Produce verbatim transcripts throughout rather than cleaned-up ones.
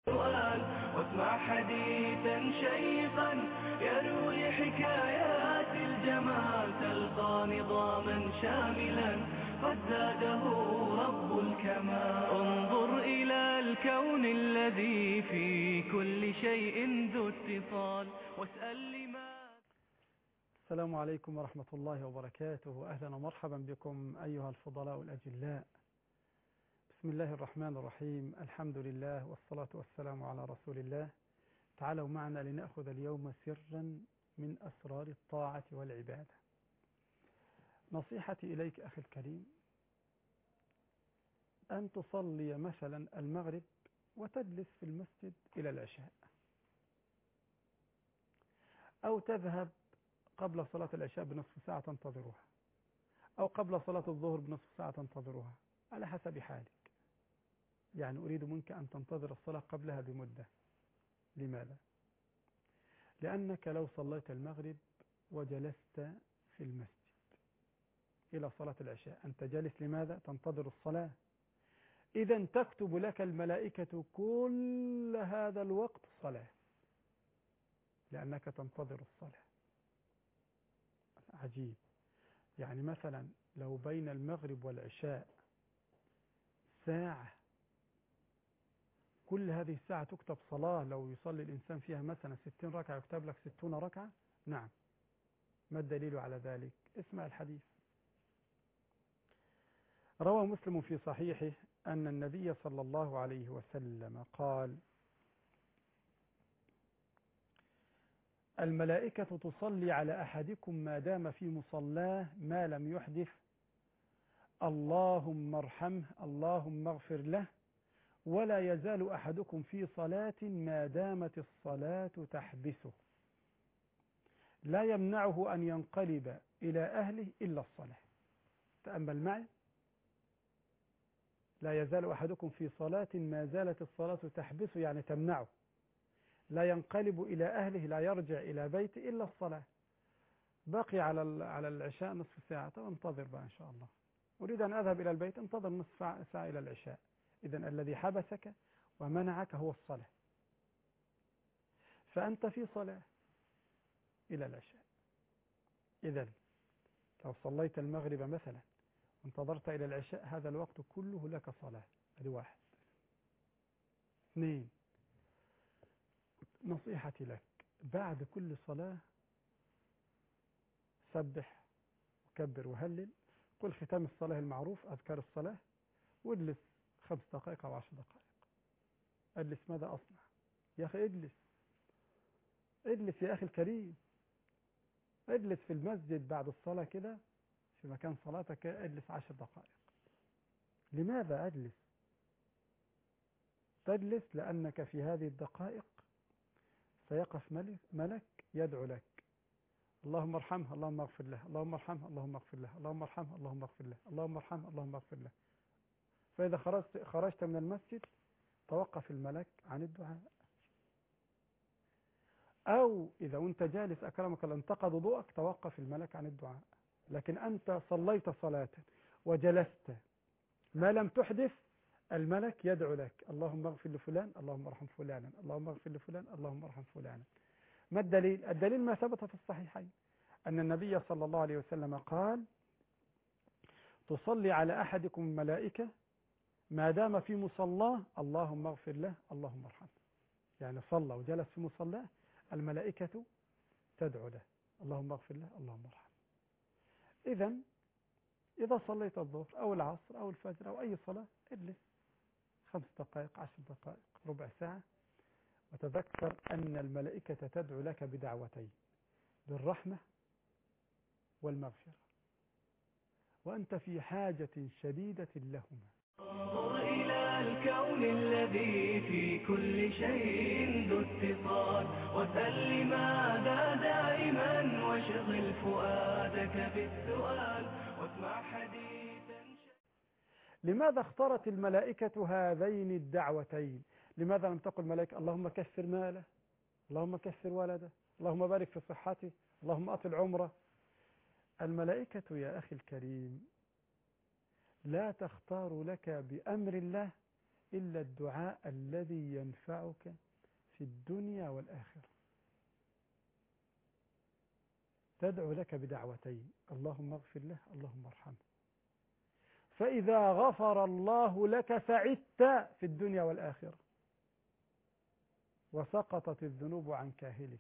سؤال واسمع حديثا شيقا يروي حكايات الجمال، تلقى نظاما شاملا قد زاده رب الكمال. انظر إلى الكون الذي في كل شيء ذو اتصال واسأل لما. السلام عليكم ورحمة الله وبركاته. أهلا ومرحبا بكم أيها الفضلاء الأجلاء. بسم الله الرحمن الرحيم، الحمد لله والصلاة والسلام على رسول الله. تعالوا معنا لنأخذ اليوم سرا من أسرار الطاعة والعبادة. نصيحتي إليك أخي الكريم أن تصلي مثلا المغرب وتجلس في المسجد إلى العشاء، أو تذهب قبل صلاة العشاء بنصف ساعة تنتظرها، أو قبل صلاة الظهر بنصف ساعة تنتظرها، على حسب حالك. يعني أريد منك أن تنتظر الصلاة قبلها بمدة. لماذا؟ لأنك لو صليت المغرب وجلست في المسجد إلى صلاة العشاء، أنت جالس لماذا؟ تنتظر الصلاة. إذن تكتب لك الملائكة كل هذا الوقت صلاة، لأنك تنتظر الصلاة. عجيب. يعني مثلا لو بين المغرب والعشاء ساعة، كل هذه الساعة تكتب صلاة. لو يصلي الإنسان فيها مثلا ستين ركعة يكتب لك ستون ركعة. نعم. ما الدليل على ذلك؟ اسمع الحديث. روى مسلم في صحيحه أن النبي صلى الله عليه وسلم قال: الملائكة تصلي على أحدكم ما دام في مصلاه ما لم يحدث، اللهم ارحمه اللهم اغفر له، ولا يزال أحدكم في صلاة ما دامت الصلاة تحبسه، لا يمنعه أن ينقلب إلى أهله إلا الصلاة. تأمل معي. لا يزال أحدكم في صلاة ما زالت الصلاة تحبسه، يعني تمنعه، لا ينقلب إلى أهله، لا يرجع إلى بيته إلا الصلاة. باقي على على العشاء نصف ساعة، طب انتظر بقى إن شاء الله. أريد أن أذهب إلى البيت، انتظر نصف ساعة إلى العشاء. إذن الذي حبسك ومنعك هو الصلاة، فأنت في صلاة إلى العشاء. إذن لو صليت المغرب مثلا وانتظرت إلى العشاء، هذا الوقت كله لك صلاة. هذا واحد. اثنين، نصيحتي لك: بعد كل صلاة سبح وكبر وهلل، قل ختام الصلاة المعروف أذكار الصلاة، واجلس خمس دقائق أو عشر دقائق. اجلس. ماذا أصنع؟ يا أخي اجلس، اجلس يا أخي الكريم. اجلس في المسجد بعد الصلاة كده في مكان صلاتك، اجلس عشر دقائق. لماذا أجلس؟ تجلس لأنك في هذه الدقائق سيقف ملك, ملك يدعو لك: اللهم ارحمه اللهم اغفر له، اللهم ارحمه اللهم اغفر له، اللهم ارحمه اللهم اغفر له، اللهم ارحمه اللهم اغفر له. فإذا خرجت خرجت من المسجد توقف الملك عن الدعاء. أو إذا أنت جالس أكرمك الله انتقض وضوءك، توقف الملك عن الدعاء. لكن أنت صليت صلاة وجلست ما لم تحدث، الملك يدعو لك: اللهم اغفر لفلان اللهم ارحم فلانا، اللهم اغفر لفلان اللهم ارحم فلانا. ما الدليل؟ الدليل ما ثبت في الصحيحين أن النبي صلى الله عليه وسلم قال: تصلي على أحدكم الملائكة ما دام في مصلاه اللهم اغفر له اللهم ارحمه. يعني صلى وجلس في مصلاه، الملائكة تدعو له: اللهم اغفر له اللهم ارحمه. إذن إذا صليت الظهر أو العصر أو الفجر أو أي صلاة، اجلس خمس دقائق عشر دقائق ربع ساعة، وتذكر أن الملائكة تدعو لك بدعوتين: بالرحمة والمغفرة، وأنت في حاجة شديدة لهما. انظر إلى الكون الذي في كل شيء ذو اتصال واسأل لماذا دائما، واشغل فؤادك بالسؤال واسمع حديثا. لماذا اختارت الملائكة هذين الدعوتين؟ لماذا لم تقل ملائكة اللهم كثر ماله، اللهم كثر ولده، اللهم بارك في صحته، اللهم أطل عمره؟ الملائكة يا أخي الكريم لا تختار لك بأمر الله إلا الدعاء الذي ينفعك في الدنيا والآخرة. تدعو لك بدعوتين: اللهم اغفر له، اللهم ارحمه. فإذا غفر الله لك سعدت في الدنيا والآخرة، وسقطت الذنوب عن كاهلك،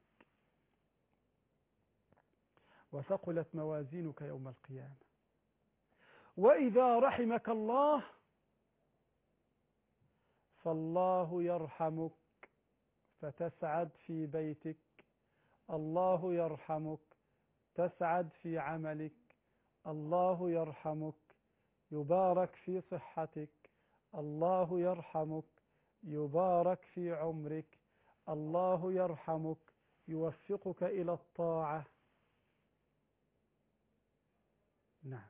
وثقلت موازينك يوم القيامة. وإذا رحمك الله فالله يرحمك فتسعد في بيتك، الله يرحمك تسعد في عملك، الله يرحمك يبارك في صحتك، الله يرحمك يبارك في عمرك، الله يرحمك يوفقك إلى الطاعة. نعم.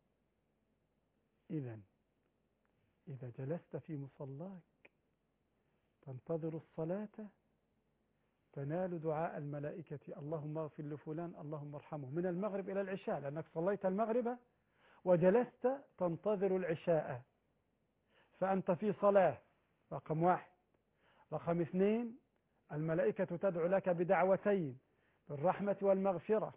إذن إذا جلست في مصلاك تنتظر الصلاة تنال دعاء الملائكة: اللهم اغفر لفلان، اللهم ارحمه، من المغرب إلى العشاء، لأنك صليت المغرب وجلست تنتظر العشاء، فأنت في صلاة. رقم واحد. رقم اثنين: الملائكة تدعو لك بدعوتين: بالرحمة والمغفرة.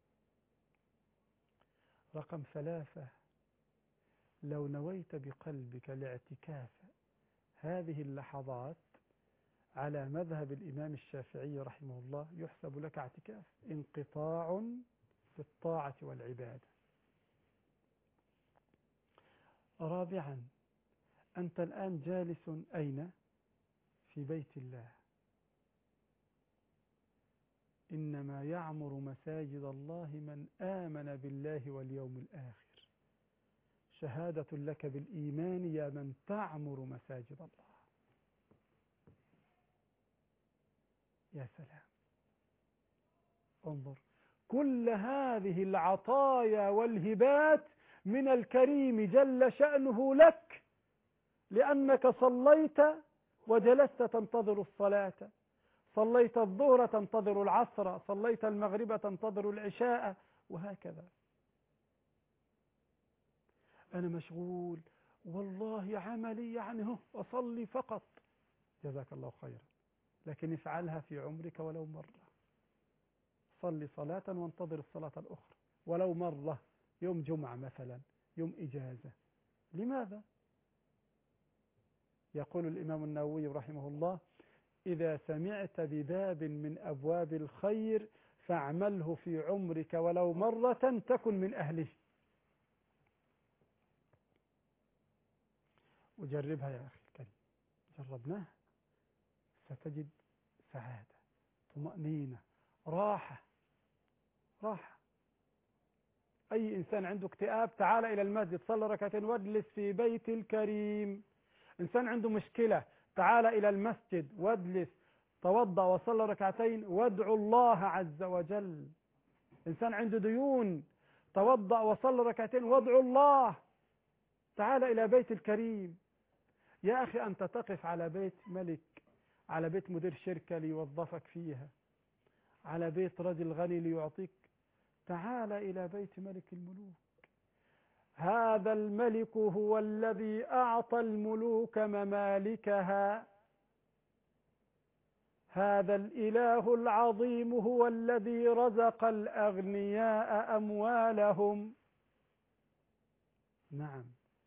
رقم ثلاثة: لو نويت بقلبك الاعتكاف هذه اللحظات على مذهب الإمام الشافعي رحمه الله يحسب لك اعتكاف، انقطاع في الطاعة والعبادة. رابعا: أنت الآن جالس أين؟ في بيت الله. إنما يعمر مساجد الله من آمن بالله واليوم الآخر. شهادة لك بالإيمان يا من تعمر مساجد الله. يا سلام، انظر، كل هذه العطايا والهبات من الكريم جل شأنه لك، لأنك صليت وجلست تنتظر الصلاة، صليت الظهر تنتظر العصر، صليت المغرب تنتظر العشاء، وهكذا. أنا مشغول والله عملي يعني هو أصلي فقط، جزاك الله خيرا، لكن افعلها في عمرك ولو مرة. صلي صلاة وانتظر الصلاة الأخرى ولو مرة، يوم جمعة مثلا، يوم إجازة. لماذا؟ يقول الإمام النووي رحمه الله: إذا سمعت بباب من أبواب الخير فاعمله في عمرك ولو مرة تكن من أهله. وجربها يا أخي الكريم، جربناها، ستجد سعادة، طمأنينة، راحة. راحة. أي إنسان عنده اكتئاب تعال إلى المسجد، صلى ركعتين واجلس في بيت الكريم. إنسان عنده مشكلة تعال إلى المسجد واجلس، توضأ وصلى ركعتين وادعو الله عز وجل. إنسان عنده ديون توضأ وصلى ركعتين وادعو الله. تعال إلى بيت الكريم. يا أخي أنت تقف على بيت ملك، على بيت مدير شركة ليوظفك فيها، على بيت رجل غني ليعطيك. تعال إلى بيت ملك الملوك. هذا الملك هو الذي أعطى الملوك ممالكها. هذا الإله العظيم هو الذي رزق الأغنياء أموالهم. نعم.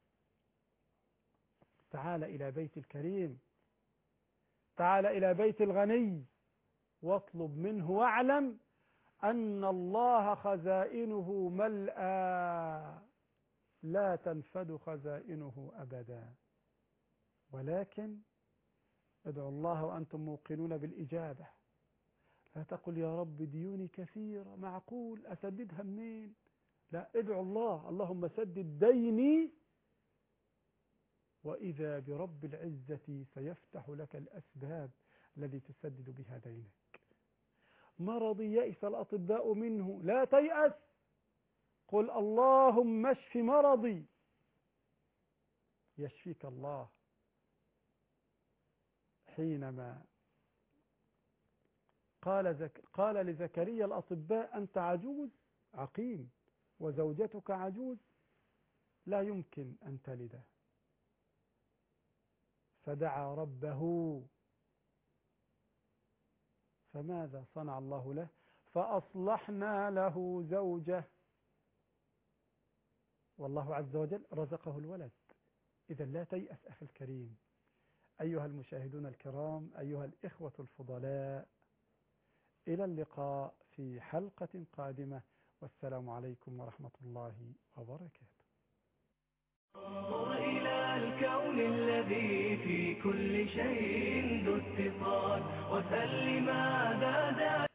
تعال إلى بيت الكريم، تعال إلى بيت الغني واطلب منه واعلم أن الله خزائنه ملأى لا تنفد خزائنه أبدا. ولكن ادعوا الله وأنتم موقنون بالإجابة. لا تقل يا رب ديوني كثيرة، معقول أسددها منين؟ لا، ادعوا الله: اللهم سدد ديني. وإذا برب العزة سيفتح لك الأسباب التي تسدد بها دينك. مرضي يئس الأطباء منه، لا تيأس، قل اللهم اشف مرضي يشفيك الله. حينما قال, زك قال لزكريا الأطباء: أنت عجوز عقيم وزوجتك عجوز لا يمكن أن تلد. فدعا ربه، فماذا صنع الله له؟ فأصلحنا له زوجه، والله عز وجل رزقه الولد. إذا لا تيأس أخي الكريم. أيها المشاهدون الكرام، أيها الإخوة الفضلاء، إلى اللقاء في حلقة قادمة، والسلام عليكم ورحمة الله وبركاته. انظر إلى الكون الذي في كل شيء ذو اتصال، وسل لماذا دعا